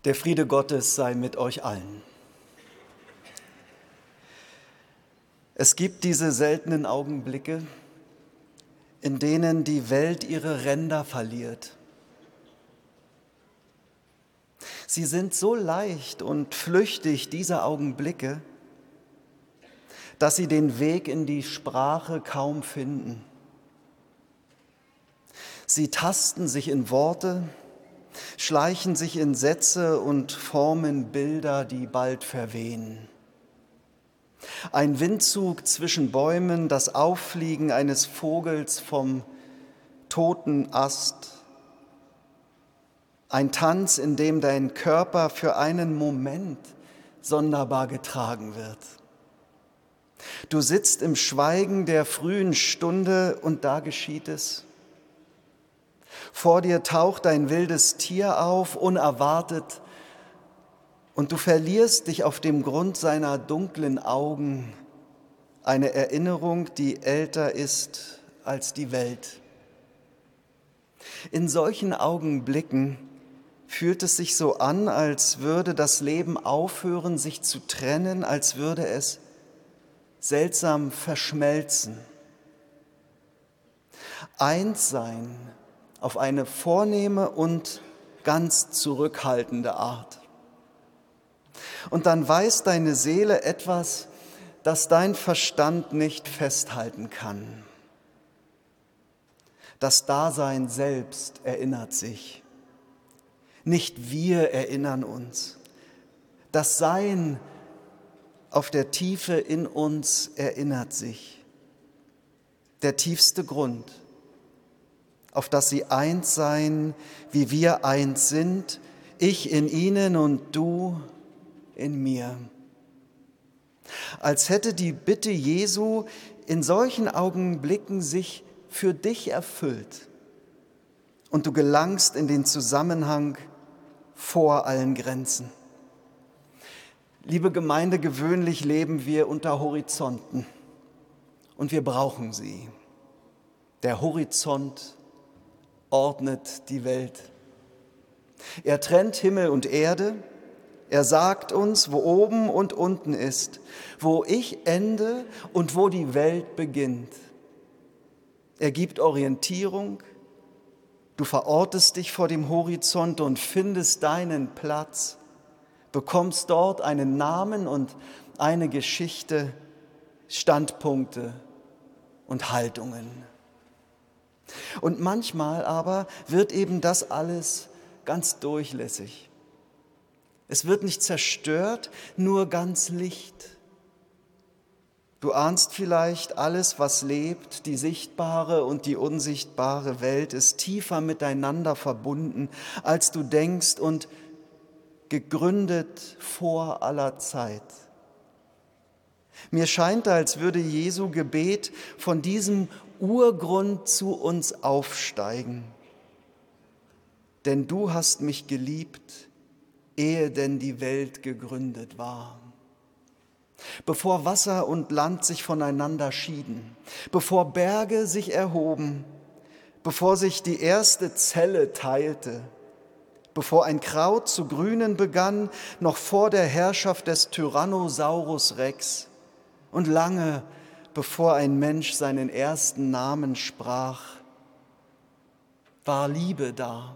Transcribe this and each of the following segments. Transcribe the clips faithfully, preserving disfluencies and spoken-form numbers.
Der Friede Gottes sei mit euch allen. Es gibt diese seltenen Augenblicke, in denen die Welt ihre Ränder verliert. Sie sind so leicht und flüchtig, diese Augenblicke, dass sie den Weg in die Sprache kaum finden. Sie tasten sich in Worte, schleichen sich in Sätze und formen Bilder, die bald verwehen. Ein Windzug zwischen Bäumen, das Auffliegen eines Vogels vom toten Ast. Ein Tanz, in dem dein Körper für einen Moment sonderbar getragen wird. Du sitzt im Schweigen der frühen Stunde und da geschieht es. Vor dir taucht ein wildes Tier auf, unerwartet, und du verlierst dich auf dem Grund seiner dunklen Augen, eine Erinnerung, die älter ist als die Welt. In solchen Augenblicken fühlt es sich so an, als würde das Leben aufhören, sich zu trennen, als würde es seltsam verschmelzen. Eins sein auf eine vornehme und ganz zurückhaltende Art. Und dann weiß deine Seele etwas, das dein Verstand nicht festhalten kann. Das Dasein selbst erinnert sich. Nicht wir erinnern uns. Das Sein auf der Tiefe in uns erinnert sich. Der tiefste Grund, auf das sie eins seien, wie wir eins sind, ich in ihnen und du in mir. Als hätte die Bitte Jesu in solchen Augenblicken sich für dich erfüllt und du gelangst in den Zusammenhang vor allen Grenzen. Liebe Gemeinde, gewöhnlich leben wir unter Horizonten und wir brauchen sie. Der Horizont ordnet die Welt. Er trennt Himmel und Erde. Er sagt uns, wo oben und unten ist, wo ich ende und wo die Welt beginnt. Er gibt Orientierung. Du verortest dich vor dem Horizont und findest deinen Platz, bekommst dort einen Namen und eine Geschichte, Standpunkte und Haltungen. Und manchmal aber wird eben das alles ganz durchlässig. Es wird nicht zerstört, nur ganz licht. Du ahnst vielleicht, alles, was lebt, die sichtbare und die unsichtbare Welt ist tiefer miteinander verbunden, als du denkst und gegründet vor aller Zeit. Mir scheint, als würde Jesu Gebet von diesem Urgrund zu uns aufsteigen. Denn du hast mich geliebt, ehe denn die Welt gegründet war. Bevor Wasser und Land sich voneinander schieden, bevor Berge sich erhoben, bevor sich die erste Zelle teilte, bevor ein Kraut zu grünen begann, noch vor der Herrschaft des Tyrannosaurus Rex und lange bevor ein Mensch seinen ersten Namen sprach, war Liebe da.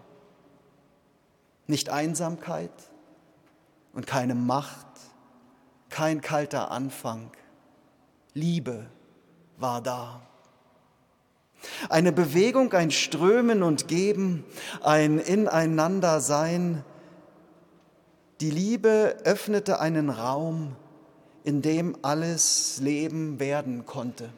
Nicht Einsamkeit und keine Macht, kein kalter Anfang. Liebe war da. Eine Bewegung, ein Strömen und Geben, ein Ineinandersein. Die Liebe öffnete einen Raum, in dem alles Leben werden konnte.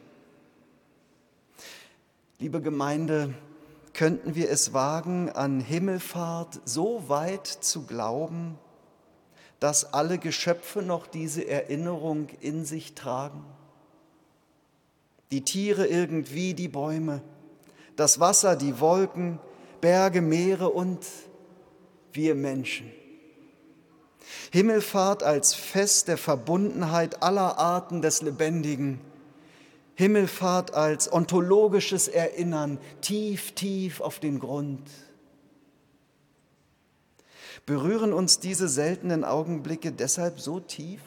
Liebe Gemeinde, könnten wir es wagen, an Himmelfahrt so weit zu glauben, dass alle Geschöpfe noch diese Erinnerung in sich tragen? Die Tiere irgendwie, die Bäume, das Wasser, die Wolken, Berge, Meere und wir Menschen. Himmelfahrt als Fest der Verbundenheit aller Arten des Lebendigen. Himmelfahrt als ontologisches Erinnern tief, tief auf dem Grund. Berühren uns diese seltenen Augenblicke deshalb so tief?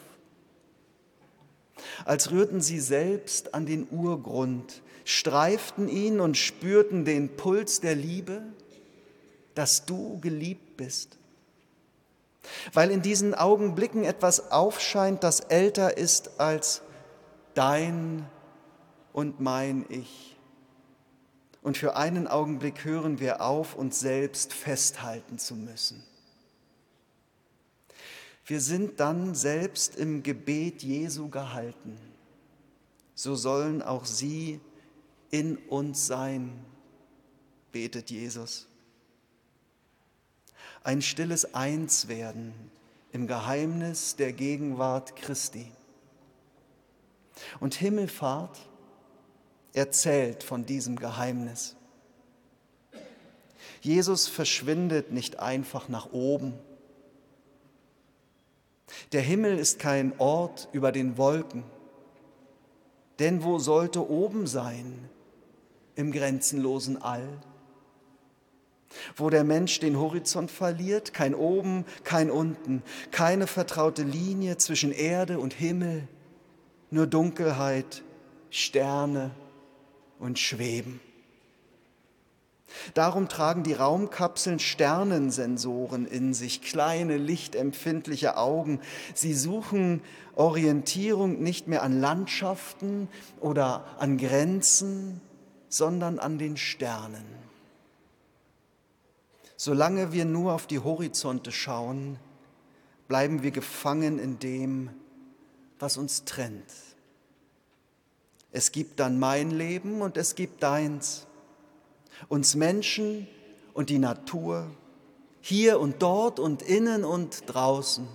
Als rührten sie selbst an den Urgrund, streiften ihn und spürten den Puls der Liebe, dass du geliebt bist. Weil in diesen Augenblicken etwas aufscheint, das älter ist als dein und mein Ich. Und für einen Augenblick hören wir auf, uns selbst festhalten zu müssen. Wir sind dann selbst im Gebet Jesu gehalten. So sollen auch sie in uns sein, betet Jesus. Ein stilles Einswerden im Geheimnis der Gegenwart Christi. Und Himmelfahrt erzählt von diesem Geheimnis. Jesus verschwindet nicht einfach nach oben. Der Himmel ist kein Ort über den Wolken. Denn wo sollte oben sein im grenzenlosen All? Wo der Mensch den Horizont verliert, kein Oben, kein Unten, keine vertraute Linie zwischen Erde und Himmel, nur Dunkelheit, Sterne und Schweben. Darum tragen die Raumkapseln Sternensensoren in sich, kleine, lichtempfindliche Augen. Sie suchen Orientierung nicht mehr an Landschaften oder an Grenzen, sondern an den Sternen. Solange wir nur auf die Horizonte schauen, bleiben wir gefangen in dem, was uns trennt. Es gibt dann mein Leben und es gibt deins. Uns Menschen und die Natur, hier und dort und innen und draußen.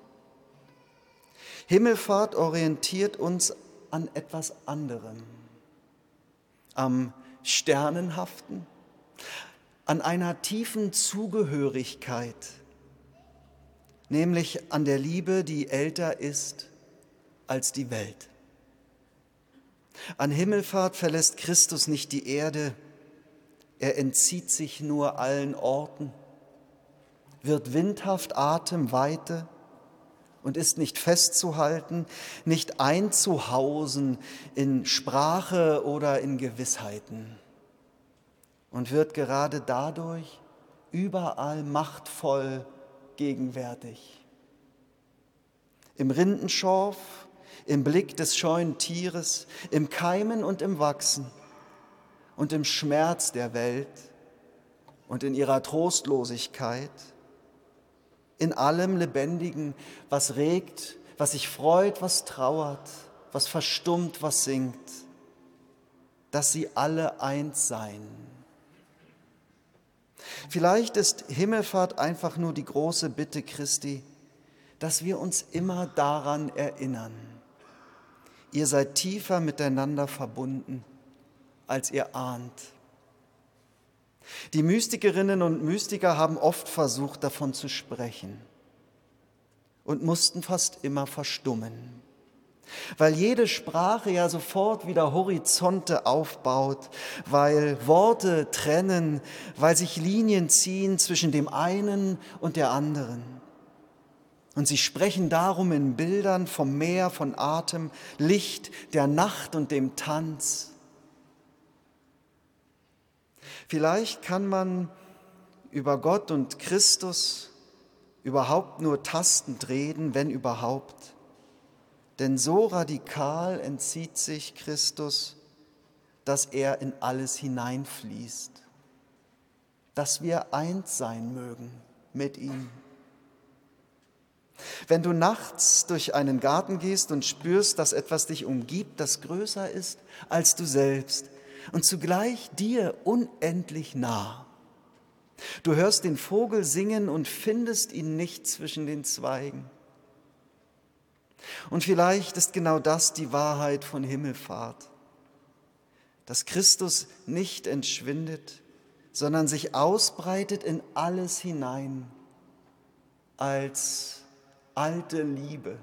Himmelfahrt orientiert uns an etwas anderem, am Sternenhaften, an einer tiefen Zugehörigkeit, nämlich an der Liebe, die älter ist als die Welt. An Himmelfahrt verlässt Christus nicht die Erde, er entzieht sich nur allen Orten, wird windhaft Atemweite und ist nicht festzuhalten, nicht einzuhausen in Sprache oder in Gewissheiten und wird gerade dadurch überall machtvoll gegenwärtig. Im Rindenschorf, im Blick des scheuen Tieres, im Keimen und im Wachsen und im Schmerz der Welt und in ihrer Trostlosigkeit, in allem Lebendigen, was regt, was sich freut, was trauert, was verstummt, was singt, dass sie alle eins seien. Vielleicht ist Himmelfahrt einfach nur die große Bitte Christi, dass wir uns immer daran erinnern. Ihr seid tiefer miteinander verbunden, als ihr ahnt. Die Mystikerinnen und Mystiker haben oft versucht, davon zu sprechen und mussten fast immer verstummen, weil jede Sprache ja sofort wieder Horizonte aufbaut, weil Worte trennen, weil sich Linien ziehen zwischen dem einen und der anderen. Und sie sprechen darum in Bildern vom Meer, von Atem, Licht, der Nacht und dem Tanz. Vielleicht kann man über Gott und Christus überhaupt nur tastend reden, wenn überhaupt. Denn so radikal entzieht sich Christus, dass er in alles hineinfließt, dass wir eins sein mögen mit ihm. Wenn du nachts durch einen Garten gehst und spürst, dass etwas dich umgibt, das größer ist als du selbst und zugleich dir unendlich nah. Du hörst den Vogel singen und findest ihn nicht zwischen den Zweigen. Und vielleicht ist genau das die Wahrheit von Himmelfahrt, dass Christus nicht entschwindet, sondern sich ausbreitet in alles hinein als alte Liebe,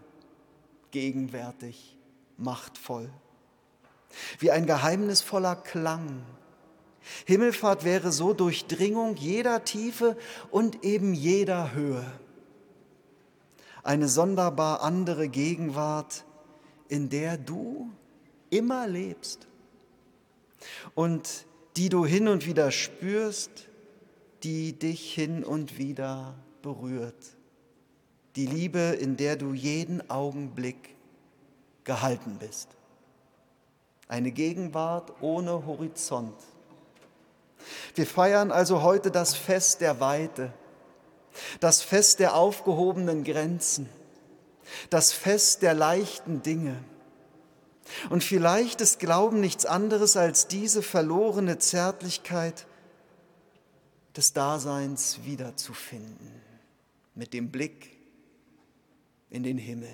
gegenwärtig, machtvoll, wie ein geheimnisvoller Klang, Himmelfahrt wäre so Durchdringung jeder Tiefe und eben jeder Höhe. Eine sonderbar andere Gegenwart, in der du immer lebst und die du hin und wieder spürst, die dich hin und wieder berührt. Die Liebe, in der du jeden Augenblick gehalten bist. Eine Gegenwart ohne Horizont. Wir feiern also heute das Fest der Weite, das Fest der aufgehobenen Grenzen, das Fest der leichten Dinge. Und vielleicht ist Glauben nichts anderes als diese verlorene Zärtlichkeit des Daseins wiederzufinden, mit dem Blick in den Himmel.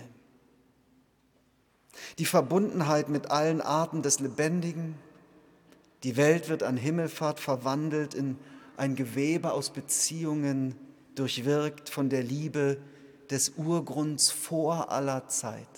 Die Verbundenheit mit allen Arten des Lebendigen. Die Welt wird an Himmelfahrt verwandelt in ein Gewebe aus Beziehungen, durchwirkt von der Liebe des Urgrunds vor aller Zeit.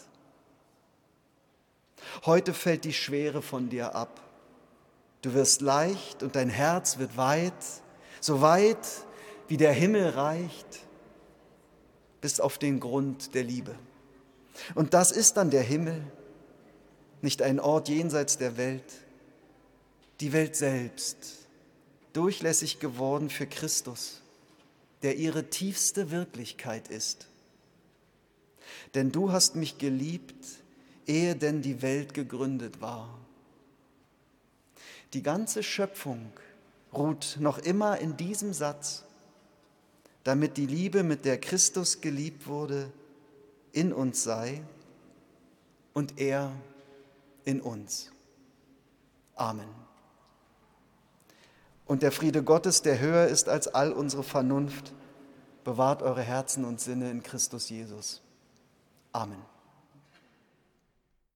Heute fällt die Schwere von dir ab. Du wirst leicht und dein Herz wird weit, so weit wie der Himmel reicht, bis auf den Grund der Liebe. Und das ist dann der Himmel, nicht ein Ort jenseits der Welt, die Welt selbst, durchlässig geworden für Christus, der ihre tiefste Wirklichkeit ist. Denn du hast mich geliebt, ehe denn die Welt gegründet war. Die ganze Schöpfung ruht noch immer in diesem Satz, damit die Liebe, mit der Christus geliebt wurde, in uns sei und er in uns. Amen. Und der Friede Gottes, der höher ist als all unsere Vernunft, bewahrt eure Herzen und Sinne in Christus Jesus. Amen.